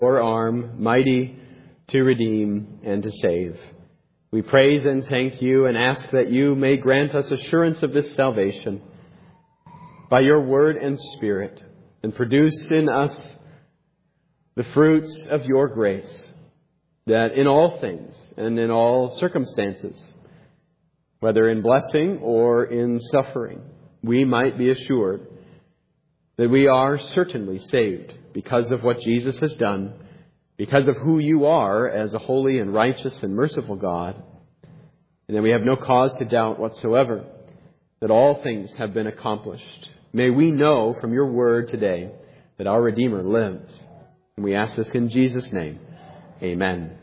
your arm, mighty to redeem and to save. We praise and thank you and ask that you may grant us assurance of this salvation by your word and Spirit, and produce in us the fruits of your grace, that in all things and in all circumstances, whether in blessing or in suffering, we might be assured that we are certainly saved because of what Jesus has done, because of who you are as a holy and righteous and merciful God, and that we have no cause to doubt whatsoever that all things have been accomplished. May we know from your word today that our Redeemer lives. And we ask this in Jesus' name. Amen.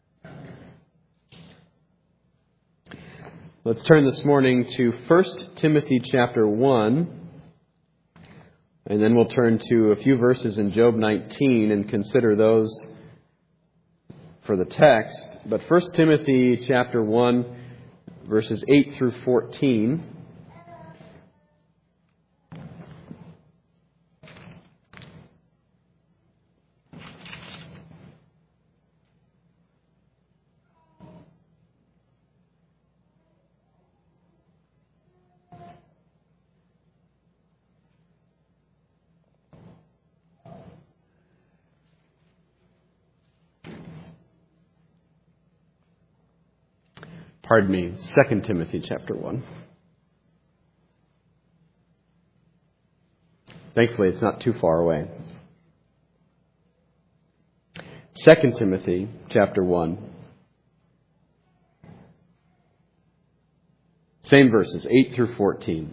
Let's turn this morning to 1 Timothy chapter 1. And then we'll turn to a few verses in Job 19 and consider those for the text. But 1 Timothy chapter 1, verses 8 through 14. Pardon me, 2 Timothy chapter 1. Thankfully, it's not too far away. 2 Timothy chapter 1. Same verses, 8 through 14.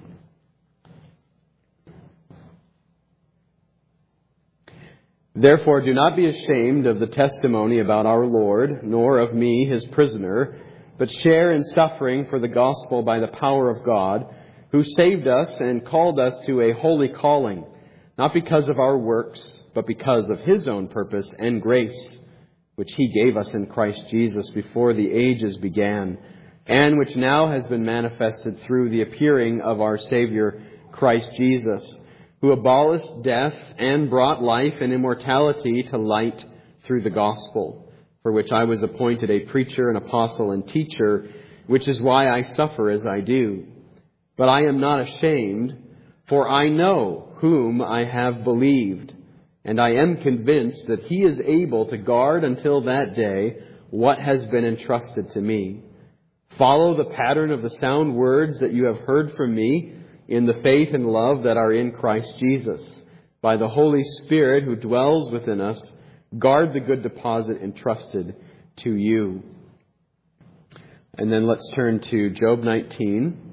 Therefore, do not be ashamed of the testimony about our Lord, nor of me, his prisoner, but share in suffering for the gospel by the power of God, who saved us and called us to a holy calling, not because of our works, but because of his own purpose and grace, which he gave us in Christ Jesus before the ages began, and which now has been manifested through the appearing of our Savior, Christ Jesus, who abolished death and brought life and immortality to light through the gospel, for which I was appointed a preacher, an apostle, and teacher, which is why I suffer as I do. But I am not ashamed, for I know whom I have believed, and I am convinced that he is able to guard until that day what has been entrusted to me. Follow the pattern of the sound words that you have heard from me in the faith and love that are in Christ Jesus. By the Holy Spirit who dwells within us, guard the good deposit entrusted to you. And then let's turn to Job 19.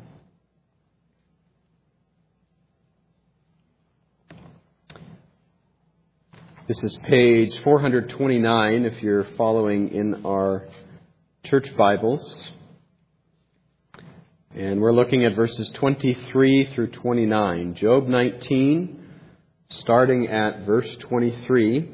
This is page 429 if you're following in our church Bibles. And we're looking at verses 23 through 29. Job 19, starting at verse 23.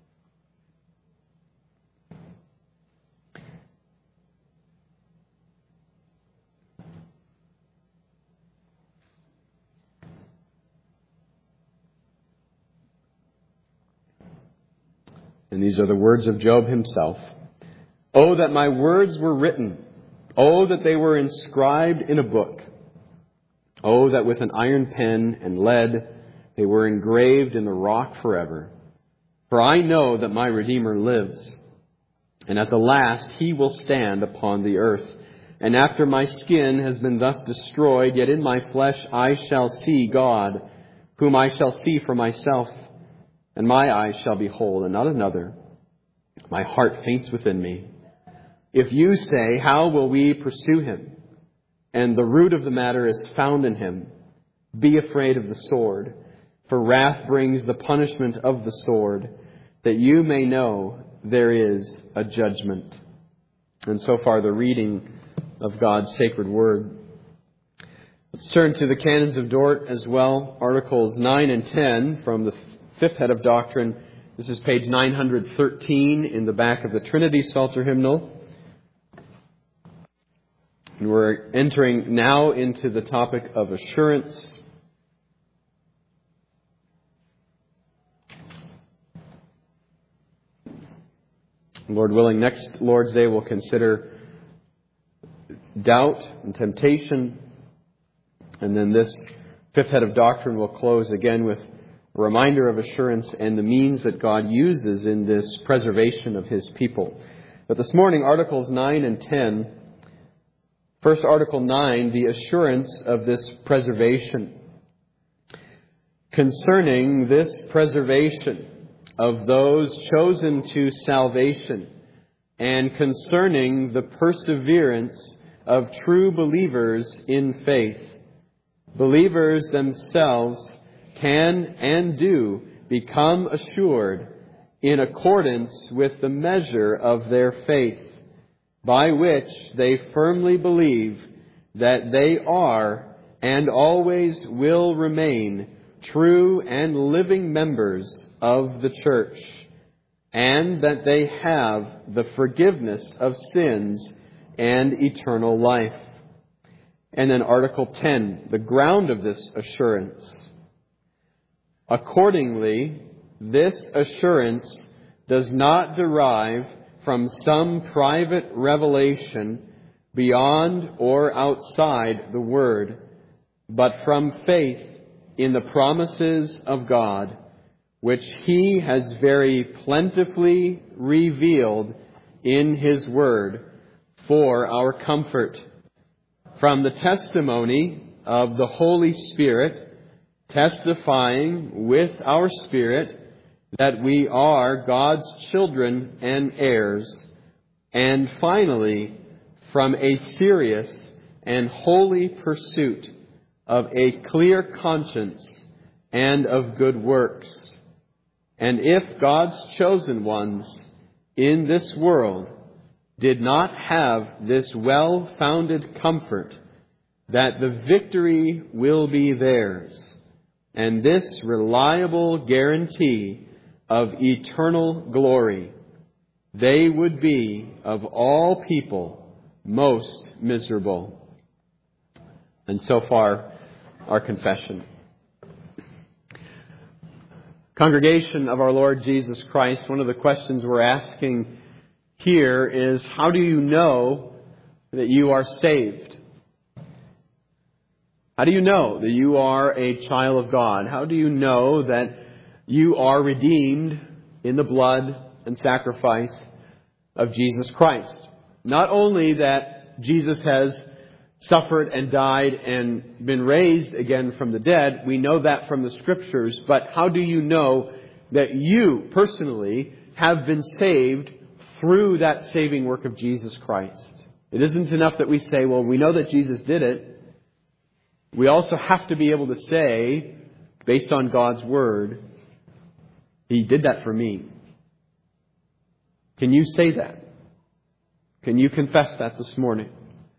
And these are the words of Job himself. Oh, that my words were written. Oh, that they were inscribed in a book. Oh, that with an iron pen and lead they were engraved in the rock forever. For I know that my Redeemer lives, and at the last he will stand upon the earth. And after my skin has been thus destroyed, yet in my flesh I shall see God, whom I shall see for myself. And my eyes shall behold, and not another. My heart faints within me. If you say, how will we pursue him? And the root of the matter is found in him. Be afraid of the sword, for wrath brings the punishment of the sword, that you may know there is a judgment. And so far the reading of God's sacred word. Let's turn to the Canons of Dort as well, Articles 9 and 10 from the fifth head of doctrine. This is page 913 in the back of the Trinity Psalter hymnal. And we're entering now into the topic of assurance. Lord willing, next Lord's Day we'll consider doubt and temptation. And then this fifth head of doctrine will close again with a reminder of assurance and the means that God uses in this preservation of His people. But this morning, Articles 9 and 10, first Article 9, the assurance of this preservation. Concerning this preservation of those chosen to salvation, and concerning the perseverance of true believers in faith, believers themselves can and do become assured in accordance with the measure of their faith, by which they firmly believe that they are and always will remain true and living members of the church, and that they have the forgiveness of sins and eternal life. And then Article 10, the ground of this assurance. Accordingly, this assurance does not derive from some private revelation beyond or outside the Word, but from faith in the promises of God, which He has very plentifully revealed in His Word for our comfort. From the testimony of the Holy Spirit, testifying with our spirit that we are God's children and heirs. And finally, from a serious and holy pursuit of a clear conscience and of good works. And if God's chosen ones in this world did not have this well-founded comfort that the victory will be theirs, and this reliable guarantee of eternal glory, they would be, of all people, most miserable. And so far, our confession. Congregation of our Lord Jesus Christ, one of the questions we're asking here is, how do you know that you are saved? How do you know that you are a child of God? How do you know that you are redeemed in the blood and sacrifice of Jesus Christ? Not only that Jesus has suffered and died and been raised again from the dead, we know that from the Scriptures, but how do you know that you personally have been saved through that saving work of Jesus Christ? It isn't enough that we say, well, we know that Jesus did it. We also have to be able to say, based on God's Word, He did that for me. Can you say that? Can you confess that this morning?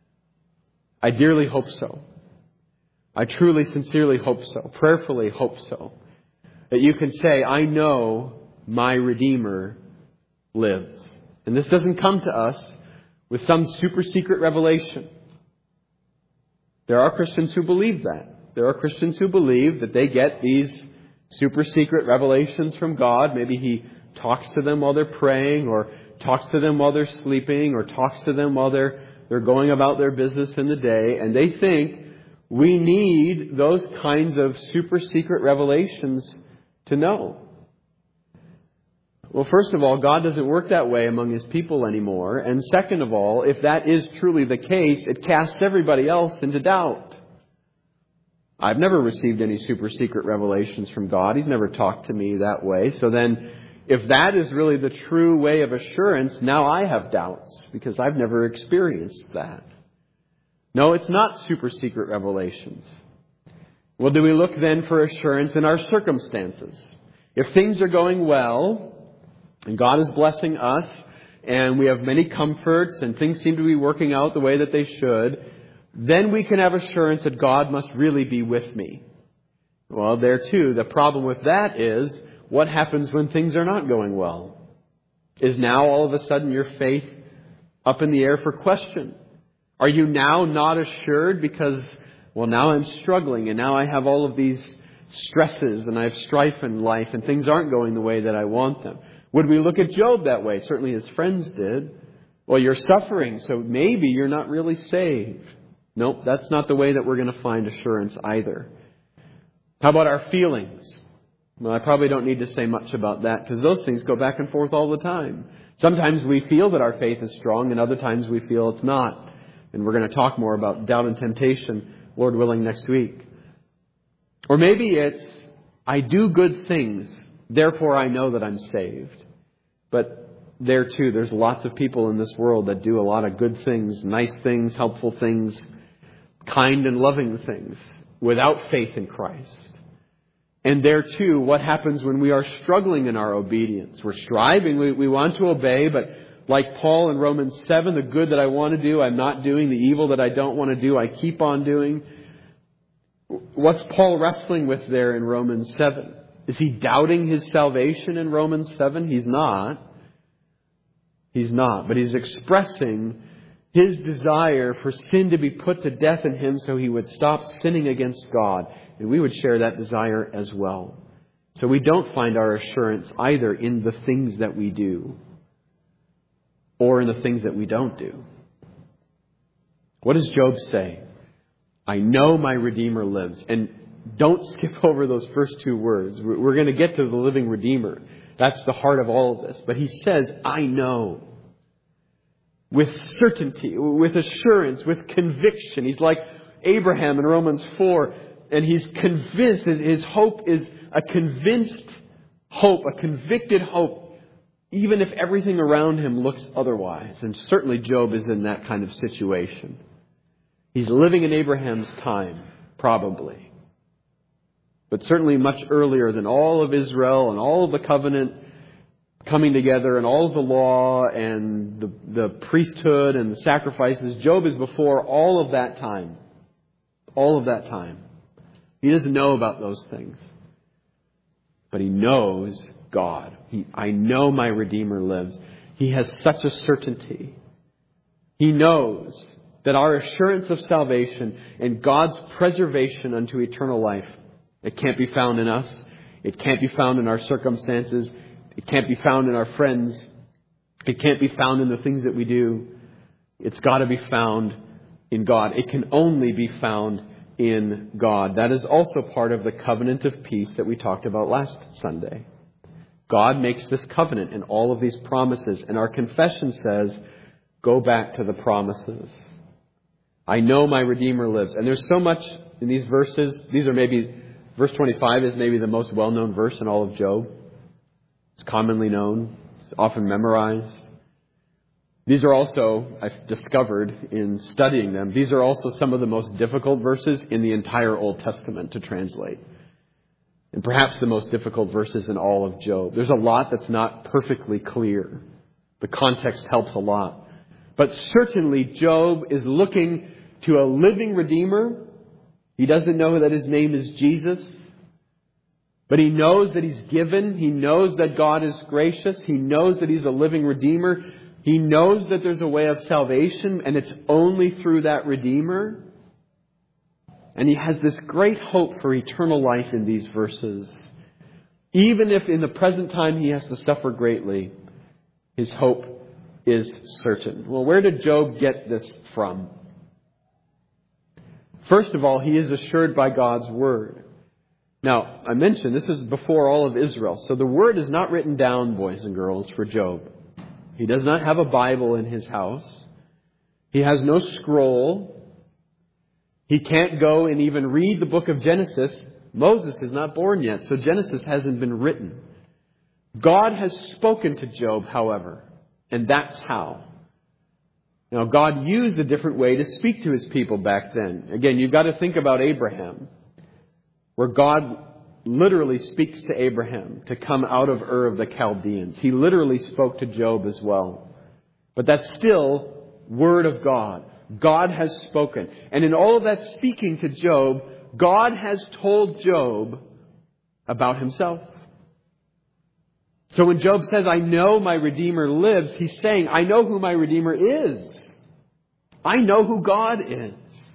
I dearly hope so. I truly, sincerely hope so. Prayerfully hope so. That you can say, I know my Redeemer lives. And this doesn't come to us with some super secret revelation. There are Christians who believe that. There are Christians who believe that they get these super secret revelations from God. Maybe He talks to them while they're praying, or talks to them while they're sleeping, or talks to them while they're going about their business in the day. And they think we need those kinds of super secret revelations to know. Well, first of all, God doesn't work that way among His people anymore. And second of all, if that is truly the case, it casts everybody else into doubt. I've never received any super secret revelations from God. He's never talked to me that way. So then, if that is really the true way of assurance, now I have doubts because I've never experienced that. No, it's not super secret revelations. Well, do we look then for assurance in our circumstances? If things are going well, and God is blessing us, and we have many comforts, and things seem to be working out the way that they should, then we can have assurance that God must really be with me. Well, there too, the problem with that is, what happens when things are not going well? Is now all of a sudden your faith up in the air for question? Are you now not assured because, well, now I'm struggling, and now I have all of these stresses, and I have strife in life, and things aren't going the way that I want them? Would we look at Job that way? Certainly his friends did. Well, you're suffering, so maybe you're not really saved. Nope, that's not the way that we're going to find assurance either. How about our feelings? Well, I probably don't need to say much about that because those things go back and forth all the time. Sometimes we feel that our faith is strong and other times we feel it's not. And we're going to talk more about doubt and temptation, Lord willing, next week. Or maybe it's, I do good things, therefore I know that I'm saved. But there too, there's lots of people in this world that do a lot of good things, nice things, helpful things, kind and loving things, without faith in Christ. And there too, what happens when we are struggling in our obedience? We're striving, we want to obey, but like Paul in Romans 7, the good that I want to do, I'm not doing. The evil that I don't want to do, I keep on doing. What's Paul wrestling with there in Romans 7? Is he doubting his salvation in Romans 7? He's not. He's not. But he's expressing his desire for sin to be put to death in him so he would stop sinning against God. And we would share that desire as well. So we don't find our assurance either in the things that we do or in the things that we don't do. What does Job say? I know my Redeemer lives. And don't skip over those first two words. We're going to get to the living Redeemer. That's the heart of all of this. But he says, I know. With certainty, with assurance, with conviction. He's like Abraham in Romans 4. And he's convinced, his hope is a convinced hope, a convicted hope, even if everything around him looks otherwise. And certainly Job is in that kind of situation. He's living in Abraham's time, probably. But certainly much earlier than all of Israel and all of the covenant coming together and all of the law and the priesthood and the sacrifices. Job is before all of that time. All of that time. He doesn't know about those things. But he knows God. I know my Redeemer lives. He has such a certainty. He knows that our assurance of salvation and God's preservation unto eternal life, it can't be found in us. It can't be found in our circumstances. It can't be found in our friends. It can't be found in the things that we do. It's got to be found in God. It can only be found in God. That is also part of the covenant of peace that we talked about last Sunday. God makes this covenant and all of these promises. And our confession says, go back to the promises. I know my Redeemer lives. And there's so much in these verses. These are maybe, verse 25 is maybe the most well-known verse in all of Job. It's commonly known. It's often memorized. These are also, I've discovered in studying them, these are also some of the most difficult verses in the entire Old Testament to translate. And perhaps the most difficult verses in all of Job. There's a lot that's not perfectly clear. The context helps a lot. But certainly Job is looking to a living Redeemer. He doesn't know that his name is Jesus. But he knows that he's given. He knows that God is gracious. He knows that he's a living Redeemer. He knows that there's a way of salvation, and it's only through that Redeemer. And he has this great hope for eternal life in these verses. Even if in the present time he has to suffer greatly, his hope is certain. Well, where did Job get this from? First of all, he is assured by God's word. Now, I mentioned this is before all of Israel. So the word is not written down, boys and girls, for Job. He does not have a Bible in his house. He has no scroll. He can't go and even read the book of Genesis. Moses is not born yet, so Genesis hasn't been written. God has spoken to Job, however, and that's how. Now, God used a different way to speak to his people back then. Again, you've got to think about Abraham, where God literally speaks to Abraham to come out of Ur of the Chaldeans. He literally spoke to Job as well. But that's still word of God. God has spoken. And in all of that speaking to Job, God has told Job about himself. So when Job says, I know my Redeemer lives, he's saying, I know who my Redeemer is. I know who God is.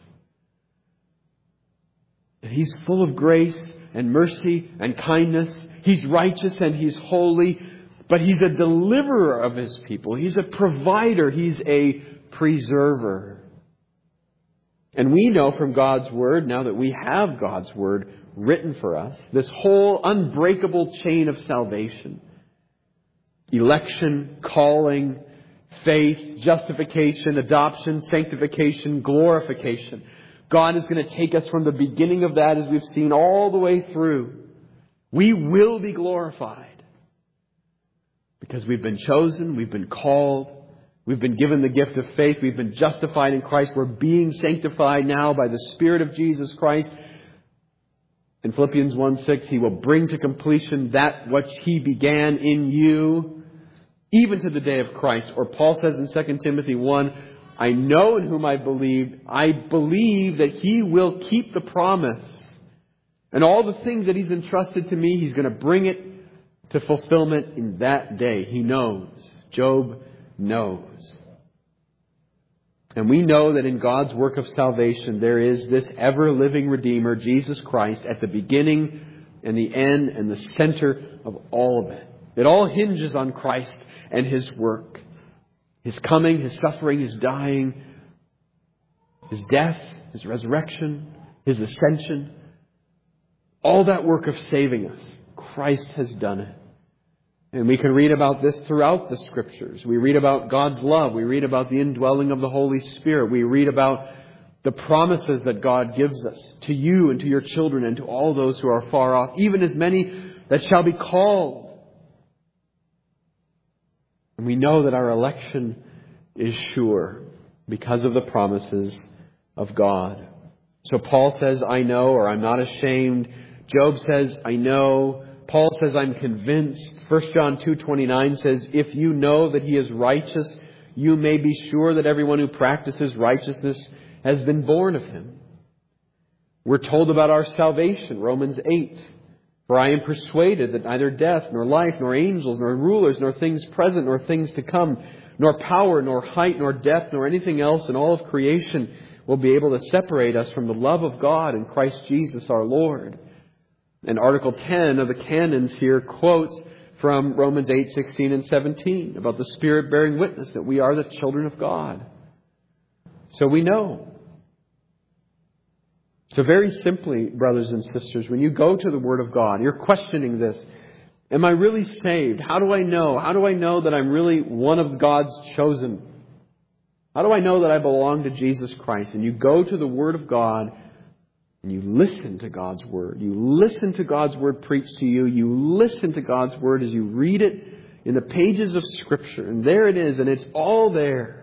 And he's full of grace and mercy and kindness. He's righteous and he's holy. But He's a deliverer of His people. He's a provider. He's a preserver. And we know from God's Word, now that we have God's Word written for us, this whole unbreakable chain of salvation. Election, calling, faith, justification, adoption, sanctification, glorification. God is going to take us from the beginning of that, as we've seen, all the way through. We will be glorified because we've been chosen, we've been called, we've been given the gift of faith, we've been justified in Christ, we're being sanctified now by the Spirit of Jesus Christ. In Philippians 1:6, He will bring to completion that which He began in you, even to the day of Christ. Or Paul says in 2 Timothy 1, I know in whom I believe. I believe that He will keep the promise. And all the things that He's entrusted to me, He's going to bring it to fulfillment in that day. He knows. Job knows. And we know that in God's work of salvation, there is this ever-living Redeemer, Jesus Christ, at the beginning and the end and the center of all of it. It all hinges on Christ and His work. His coming, His suffering, His dying, His death, His resurrection, His ascension. All that work of saving us, Christ has done it. And we can read about this throughout the Scriptures. We read about God's love. We read about the indwelling of the Holy Spirit. We read about the promises that God gives us to you and to your children and to all those who are far off, even as many that shall be called. And we know that our election is sure because of the promises of God. So Paul says, I know, or I'm not ashamed. Job says, I know. Paul says, I'm convinced. 1 John 2:29 says, if you know that He is righteous, you may be sure that everyone who practices righteousness has been born of Him. We're told about our salvation, Romans 8. For I am persuaded that neither death, nor life, nor angels, nor rulers, nor things present, nor things to come, nor power, nor height, nor depth, nor anything else in all of creation will be able to separate us from the love of God in Christ Jesus our Lord. And Article 10 of the canons here quotes from Romans 8:16 and 17 about the Spirit bearing witness that we are the children of God. So we know. So very simply, brothers and sisters, when you go to the Word of God, you're questioning this. Am I really saved? How do I know? How do I know that I'm really one of God's chosen? How do I know that I belong to Jesus Christ? And you go to the Word of God and you listen to God's Word. You listen to God's Word preached to you. You listen to God's Word as you read it in the pages of Scripture. And there it is, and it's all there.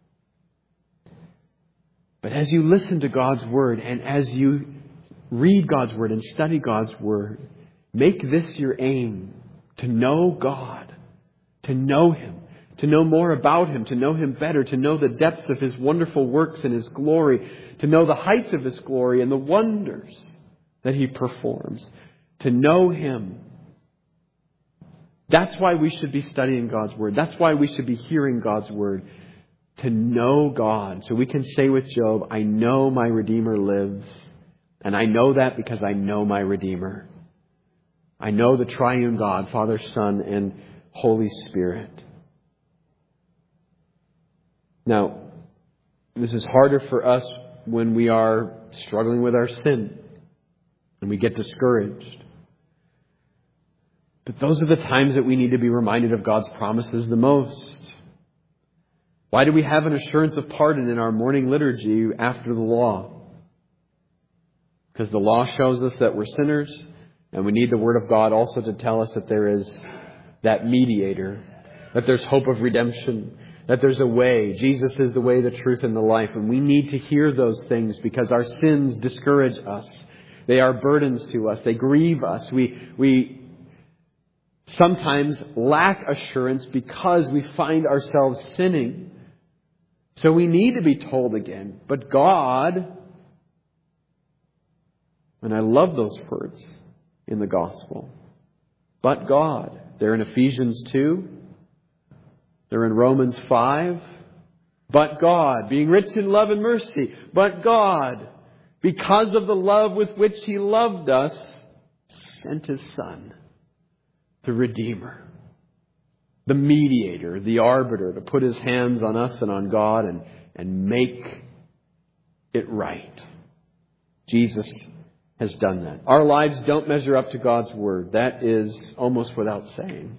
But as you listen to God's Word and as you read God's Word and study God's Word, make this your aim, to know God, to know Him, to know more about Him, to know Him better, to know the depths of His wonderful works and His glory, to know the heights of His glory and the wonders that He performs, to know Him. That's why we should be studying God's Word. That's why we should be hearing God's Word. To know God. So we can say with Job, I know my Redeemer lives. And I know that because I know my Redeemer. I know the triune God, Father, Son, and Holy Spirit. Now, this is harder for us when we are struggling with our sin and we get discouraged. But those are the times that we need to be reminded of God's promises the most. Why do we have an assurance of pardon in our morning liturgy after the law? Because the law shows us that we're sinners, and we need the Word of God also to tell us that there is that mediator, that there's hope of redemption, that there's a way. Jesus is the way, the truth, and the life. And we need to hear those things because our sins discourage us. They are burdens to us. They grieve us. We sometimes lack assurance because we find ourselves sinning. So we need to be told again. But God, and I love those words in the gospel. But God. They're in Ephesians 2. They're in Romans 5. But God, being rich in love and mercy. But God, because of the love with which He loved us, sent His Son, the Redeemer. the mediator, the arbiter, to put his hands on us and on God and make it right. Jesus has done that. Our lives don't measure up to God's Word. That is almost without saying.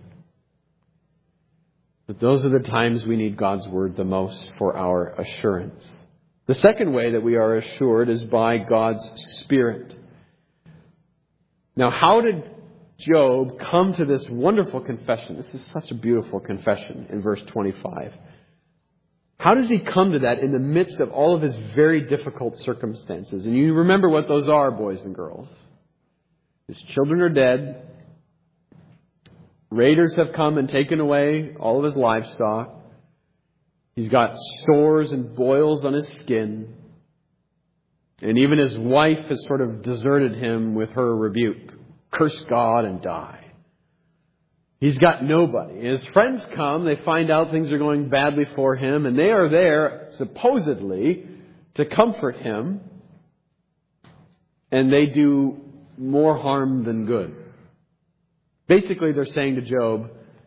But those are the times we need God's Word the most for our assurance. The second way that we are assured is by God's Spirit. Now, how did Job come to this wonderful confession? This is such a beautiful confession in verse 25. How does he come to that in the midst of all of his very difficult circumstances? And you remember what those are, boys and girls. His children are dead. Raiders have come and taken away all of his livestock. He's got sores and boils on his skin. And even his wife has sort of deserted him with her rebuke. Curse God and die. He's got nobody. His friends come, they find out things are going badly for him, and they are there, supposedly, to comfort him. And they do more harm than good. Basically, they're saying to Job,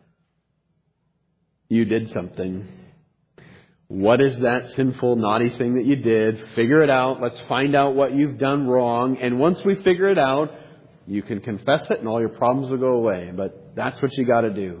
you did something. What is that sinful, naughty thing that you did? Figure it out. Let's find out what you've done wrong. And once we figure it out, you can confess it and all your problems will go away. But that's what you got to do.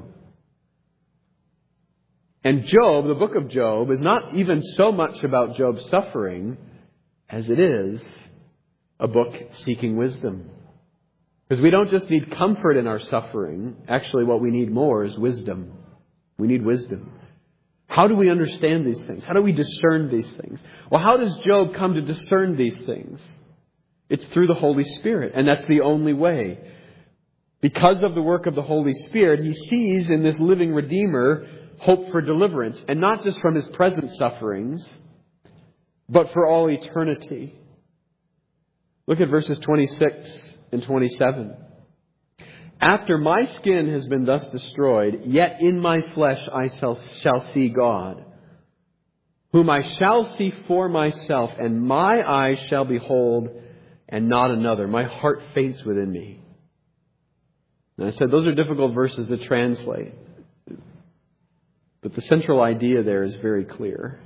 And Job, the book of Job, is not even so much about Job's suffering as it is a book seeking wisdom. Because we don't just need comfort in our suffering. Actually, what we need more is wisdom. We need wisdom. How do we understand these things? How do we discern these things? Well, how does Job come to discern these things? It's through the Holy Spirit, and that's the only way. Because of the work of the Holy Spirit, he sees in this living Redeemer hope for deliverance, and not just from his present sufferings, but for all eternity. Look at verses 26 and 27. After my skin has been thus destroyed, yet in my flesh I shall see God, whom I shall see for myself, and my eyes shall behold, and not another. My heart faints within me. And I said those are difficult verses to translate. But the central idea there is very clear.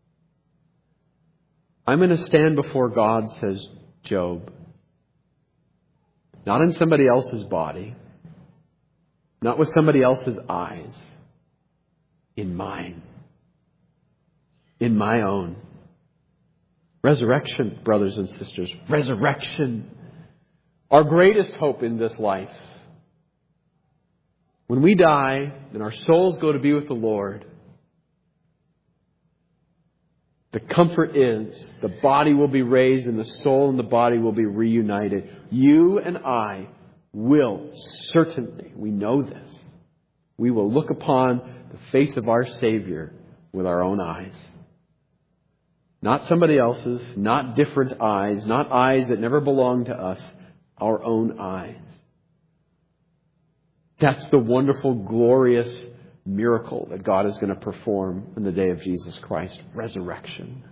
I'm going to stand before God, says Job. Not in somebody else's body. Not with somebody else's eyes. In mine. In my own. Resurrection, brothers and sisters. Resurrection. Our greatest hope in this life. When we die and our souls go to be with the Lord, the comfort is the body will be raised and the soul and the body will be reunited. You and I will certainly, we know this, we will look upon the face of our Savior with our own eyes. Not somebody else's, not different eyes, not eyes that never belonged to us, our own eyes. That's the wonderful, glorious miracle that God is going to perform in the day of Jesus Christ. Resurrection.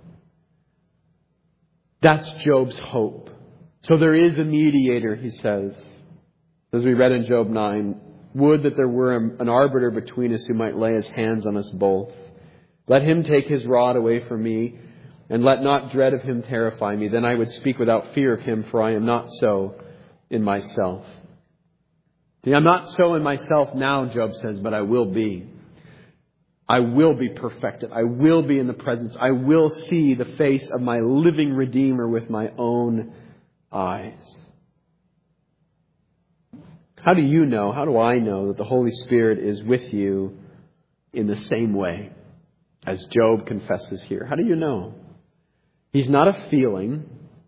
That's Job's hope. So there is a mediator, he says. As we read in Job 9, would that there were an arbiter between us who might lay his hands on us both. Let him take his rod away from me, and let not dread of him terrify me. Then I would speak without fear of him, for I am not so in myself. See, I'm not so in myself now, Job says, but I will be. I will be perfected. I will be in the presence. I will see the face of my living Redeemer with my own eyes. How do you know, how do I know that the Holy Spirit is with you in the same way as Job confesses here? How do you know? He's not a feeling.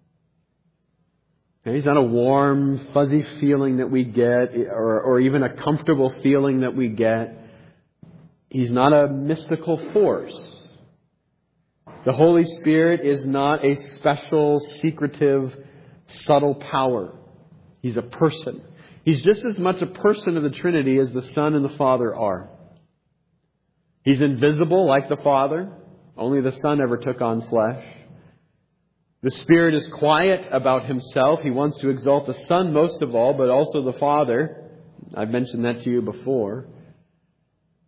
He's not a warm, fuzzy feeling that we get, or even a comfortable feeling that we get. He's not a mystical force. The Holy Spirit is not a special, secretive, subtle power. He's a person. He's just as much a person of the Trinity as the Son and the Father are. He's invisible like the Father. Only the Son ever took on flesh. The Spirit is quiet about himself. He wants to exalt the Son most of all, but also the Father. I've mentioned that to you before.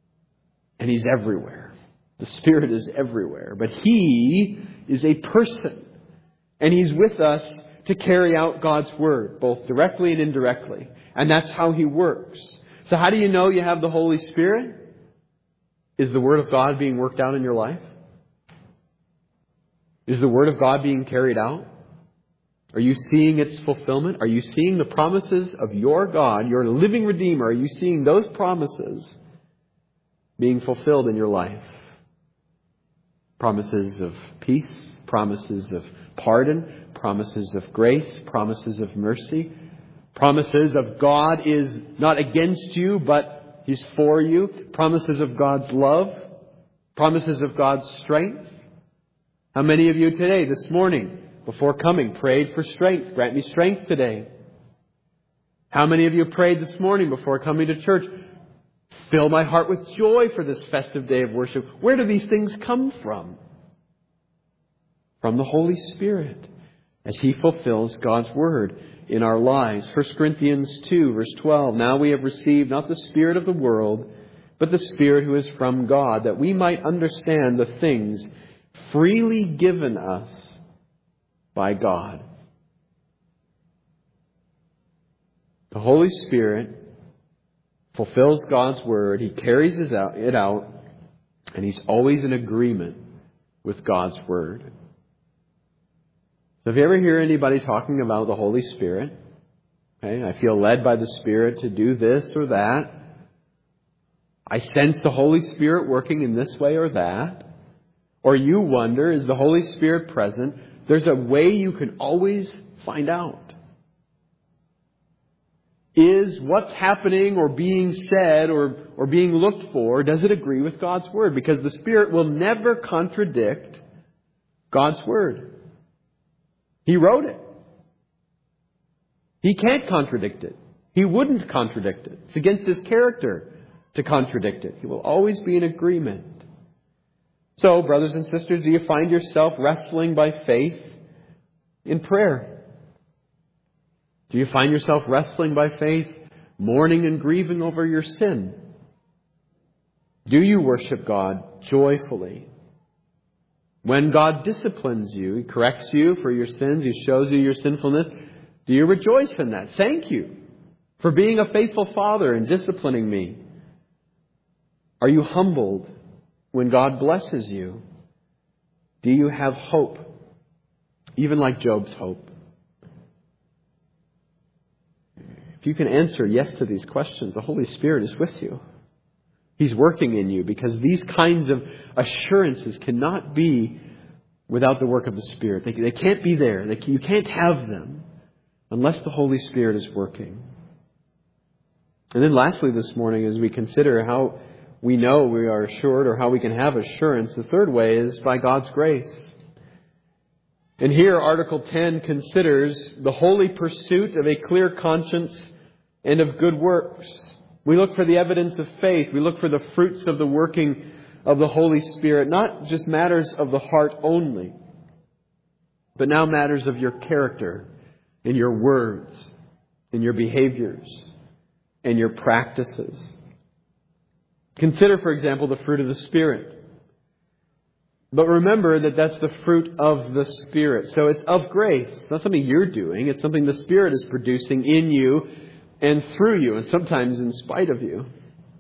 And He's everywhere. The Spirit is everywhere. But He is a person. And He's with us to carry out God's Word, both directly and indirectly. And that's how He works. So how do you know you have the Holy Spirit? Is the Word of God being worked out in your life? Is the Word of God being carried out? Are you seeing its fulfillment? Are you seeing the promises of your God, your living Redeemer? Are you seeing those promises being fulfilled in your life? Promises of peace, promises of pardon, promises of grace, promises of mercy, promises of God is not against you, but He's for you, promises of God's love, promises of God's strength. How many of you today, this morning, before coming, prayed for strength? Grant me strength today. How many of you prayed this morning before coming to church? Fill my heart with joy for this festive day of worship. Where do these things come from? From the Holy Spirit, as He fulfills God's Word in our lives. 1 Corinthians 2, verse 12. Now we have received not the spirit of the world, but the Spirit who is from God, that we might understand the things freely given us by God. The Holy Spirit fulfills God's Word. He carries it out, and He's always in agreement with God's Word. So if you ever hear anybody talking about the Holy Spirit, okay, I feel led by the Spirit to do this or that, I sense the Holy Spirit working in this way or that, or you wonder, is the Holy Spirit present? There's a way you can always find out. Is what's happening or being said or being looked for, does it agree with God's Word? Because the Spirit will never contradict God's Word. He wrote it. He can't contradict it. He wouldn't contradict it. It's against His character to contradict it. He will always be in agreement. So, brothers and sisters, do you find yourself wrestling by faith in prayer? Do you find yourself wrestling by faith, mourning and grieving over your sin? Do you worship God joyfully? When God disciplines you, He corrects you for your sins, He shows you your sinfulness, do you rejoice in that? Thank you for being a faithful Father and disciplining me. Are you humbled when God blesses you? Do you have hope, even like Job's hope? If you can answer yes to these questions, the Holy Spirit is with you. He's working in you, because these kinds of assurances cannot be without the work of the Spirit. They can't be there. You can't have them unless the Holy Spirit is working. And then lastly this morning, as we consider how we know we are assured or how we can have assurance, the third way is by God's grace. And here, Article 10 considers the holy pursuit of a clear conscience and of good works. We look for the evidence of faith. We look for the fruits of the working of the Holy Spirit. Not just matters of the heart only, but now matters of your character, in your words, in your behaviors, and your practices. Consider, for example, the fruit of the Spirit. But remember that that's the fruit of the Spirit. So it's of grace. It's not something you're doing. It's something the Spirit is producing in you and through you, and sometimes in spite of you.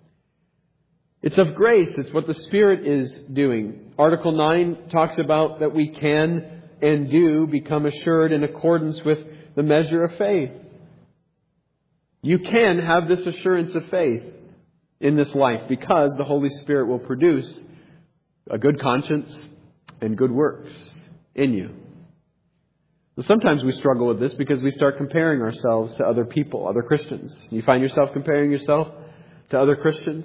It's of grace. It's what the Spirit is doing. Article 9 talks about that we can and do become assured in accordance with the measure of faith. You can have this assurance of faith in this life because the Holy Spirit will produce a good conscience and good works in you. Well, sometimes we struggle with this because we start comparing ourselves to other people, other Christians. You find yourself comparing yourself to other Christians?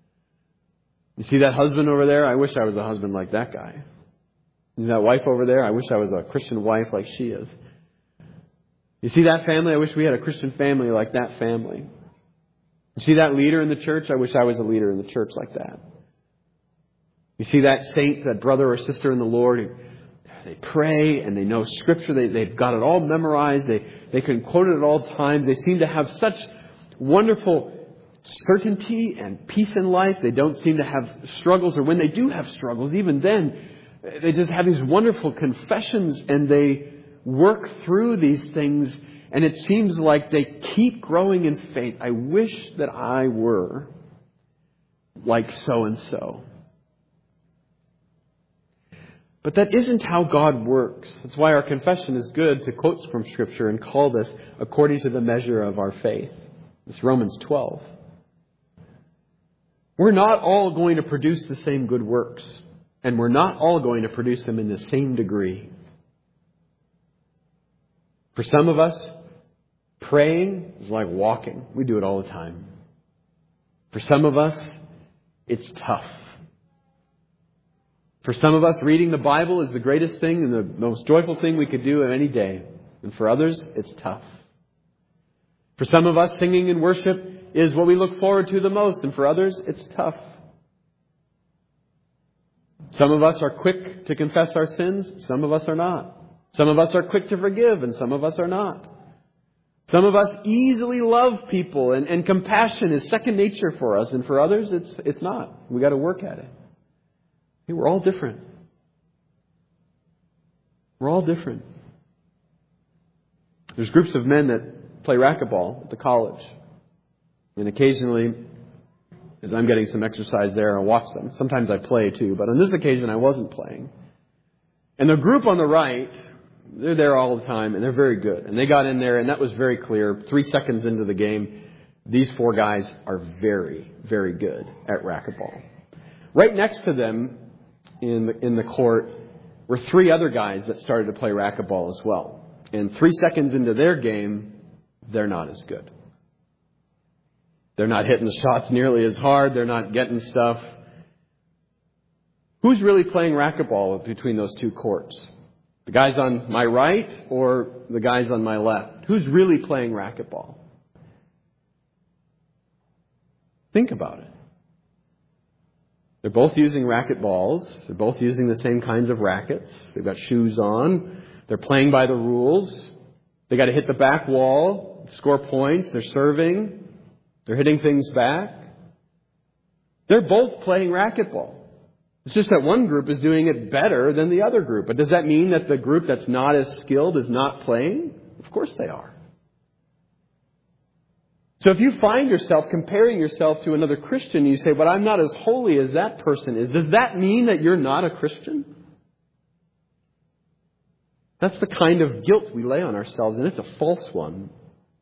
You see that husband over there? I wish I was a husband like that guy. You see that wife over there? I wish I was a Christian wife like she is. You see that family? I wish we had a Christian family like that family. You see that leader in the church? I wish I was a leader in the church like that. You see that saint, that brother or sister in the Lord, they pray and they know Scripture. They've got it all memorized. They can quote it at all times. They seem to have such wonderful certainty and peace in life. They don't seem to have struggles, or when they do have struggles, even then, they just have these wonderful confessions and they work through these things, and it seems like they keep growing in faith. I wish that I were like so-and-so. But that isn't how God works. That's why our confession is good to quote from Scripture and call this according to the measure of our faith. It's Romans 12. We're not all going to produce the same good works, and we're not all going to produce them in the same degree. For some of us, praying is like walking. We do it all the time. For some of us, it's tough. For some of us, reading the Bible is the greatest thing and the most joyful thing we could do any day. And for others, it's tough. For some of us, singing in worship is what we look forward to the most. And for others, it's tough. Some of us are quick to confess our sins. Some of us are not. Some of us are quick to forgive, and some of us are not. Some of us easily love people, and compassion is second nature for us. And for others, it's not. We got to work at it. We're all different. We're all different. There's groups of men that play racquetball at the college. And occasionally, as I'm getting some exercise there, I watch them. Sometimes I play too, but on this occasion I wasn't playing. And the group on the right, they're there all the time, and they're very good. And they got in there, and that was very clear. 3 seconds into the game, these 4 guys are very, very good at racquetball. Right next to them in the court were 3 other guys that started to play racquetball as well. And 3 seconds into their game, they're not as good. They're not hitting the shots nearly as hard. They're not getting stuff. Who's really playing racquetball between those 2 courts? The guys on my right or the guys on my left? Who's really playing racquetball? Think about it. They're both using racquetballs. They're both using the same kinds of rackets. They've got shoes on. They're playing by the rules. They got to hit the back wall, score points. They're serving. They're hitting things back. They're both playing racquetball. It's just that one group is doing it better than the other group. But does that mean that the group that's not as skilled is not playing? Of course they are. So if you find yourself comparing yourself to another Christian, and you say, but I'm not as holy as that person is, does that mean that you're not a Christian? That's the kind of guilt we lay on ourselves, and it's a false one.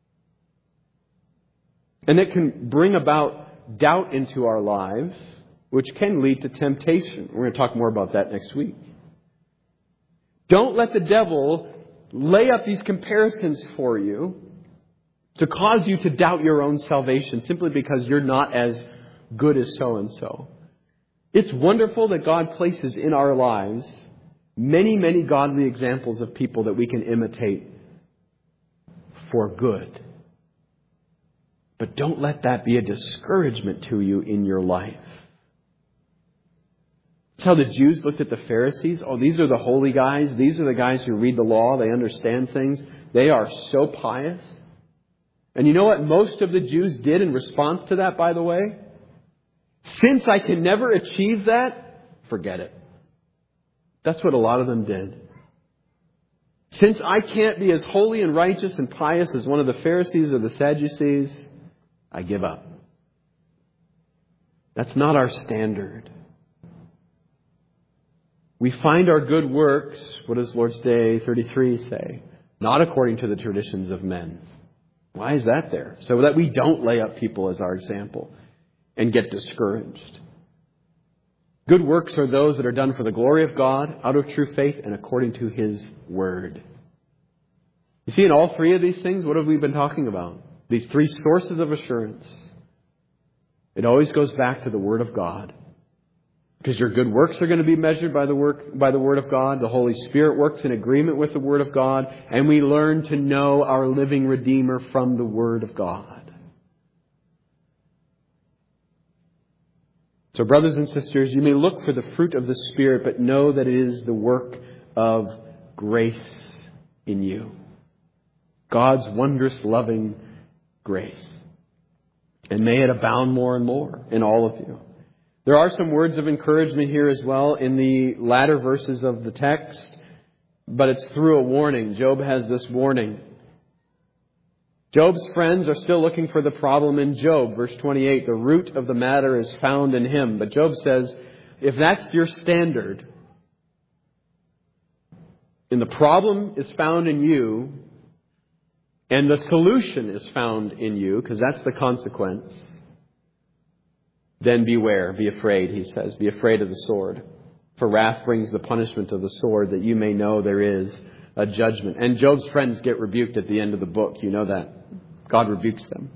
And it can bring about doubt into our lives, which can lead to temptation. We're going to talk more about that next week. Don't let the devil lay up these comparisons for you to cause you to doubt your own salvation simply because you're not as good as so-and-so. It's wonderful that God places in our lives many, many godly examples of people that we can imitate for good. But don't let that be a discouragement to you in your life. That's how the Jews looked at the Pharisees. Oh, these are the holy guys. These are the guys who read the law. They understand things. They are so pious. And you know what most of the Jews did in response to that, by the way? Since I can never achieve that, forget it. That's what a lot of them did. Since I can't be as holy and righteous and pious as one of the Pharisees or the Sadducees, I give up. That's not our standard. We find our good works, what does Lord's Day 33 say? Not according to the traditions of men. Why is that there? So that we don't lay up people as our example and get discouraged. Good works are those that are done for the glory of God, out of true faith, and according to His Word. You see, in all 3 of these things, what have we been talking about? These 3 sources of assurance. It always goes back to the Word of God. Because your good works are going to be measured by the Word of God. The Holy Spirit works in agreement with the Word of God. And we learn to know our living Redeemer from the Word of God. So brothers and sisters, you may look for the fruit of the Spirit, but know that it is the work of grace in you. God's wondrous, loving grace. And may it abound more and more in all of you. There are some words of encouragement here as well in the latter verses of the text, but it's through a warning. Job has this warning. Job's friends are still looking for the problem in Job. Verse 28, the root of the matter is found in him. But Job says, if that's your standard, and the problem is found in you, and the solution is found in you, because that's the consequence, then beware, be afraid, he says. Be afraid of the sword. For wrath brings the punishment of the sword, that you may know there is a judgment. And Job's friends get rebuked at the end of the book. You know that. God rebukes them.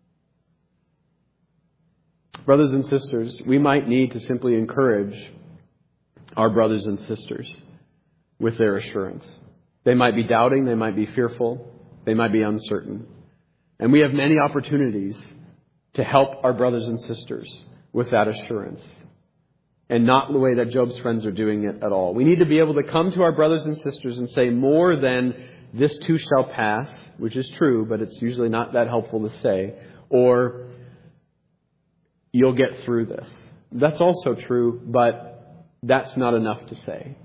Brothers and sisters, we might need to simply encourage our brothers and sisters with their assurance. They might be doubting, they might be fearful, they might be uncertain. And we have many opportunities to help our brothers and sisters with that assurance. And not the way that Job's friends are doing it at all. We need to be able to come to our brothers and sisters and say more than this too shall pass, which is true, but it's usually not that helpful to say, or you'll get through this. That's also true, but that's not enough to say.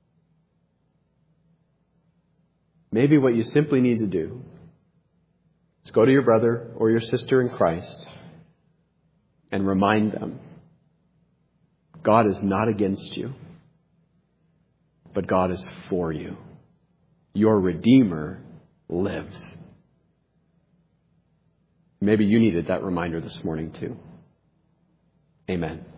Maybe what you simply need to do is go to your brother or your sister in Christ and remind them, God is not against you, but God is for you. Your Redeemer lives. Maybe you needed that reminder this morning too. Amen.